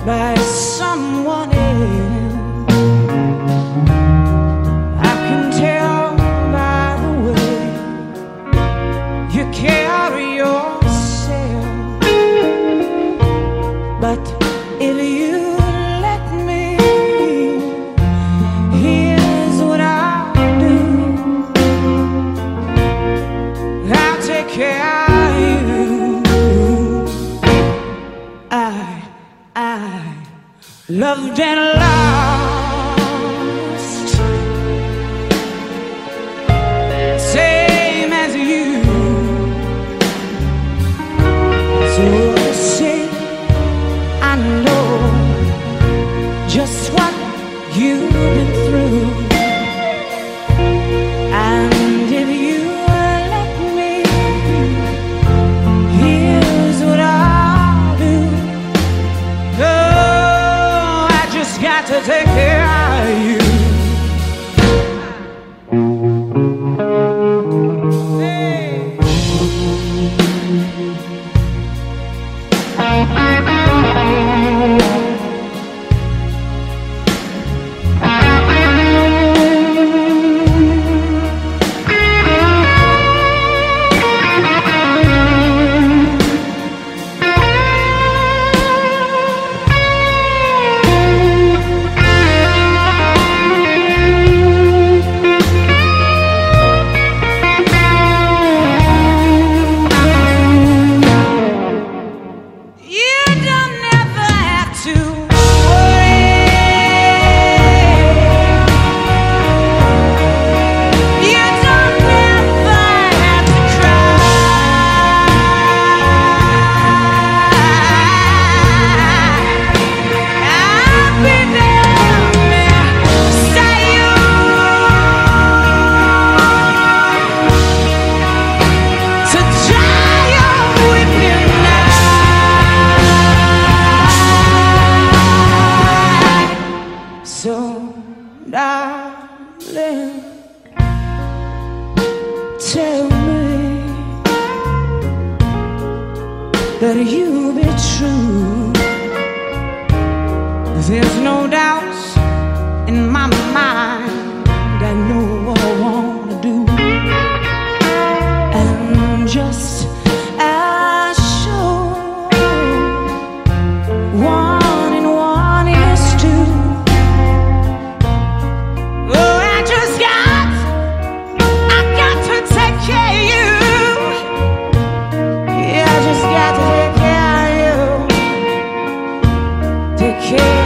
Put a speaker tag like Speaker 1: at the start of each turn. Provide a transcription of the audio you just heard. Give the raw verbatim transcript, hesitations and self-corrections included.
Speaker 1: by someone else. I can tell by the way you carry yourself. But if you let me, here's what I'll do. I'll take care of you. I, I loved and lost, same as you. So say I know just what you've been through, and if you let me, here's what I'll do. Oh, I just got to take care of you. So, darling, tell me that you'll be true. There's no doubt in my mind. I know what I want to do, and just as sure, one and one is two. Take care.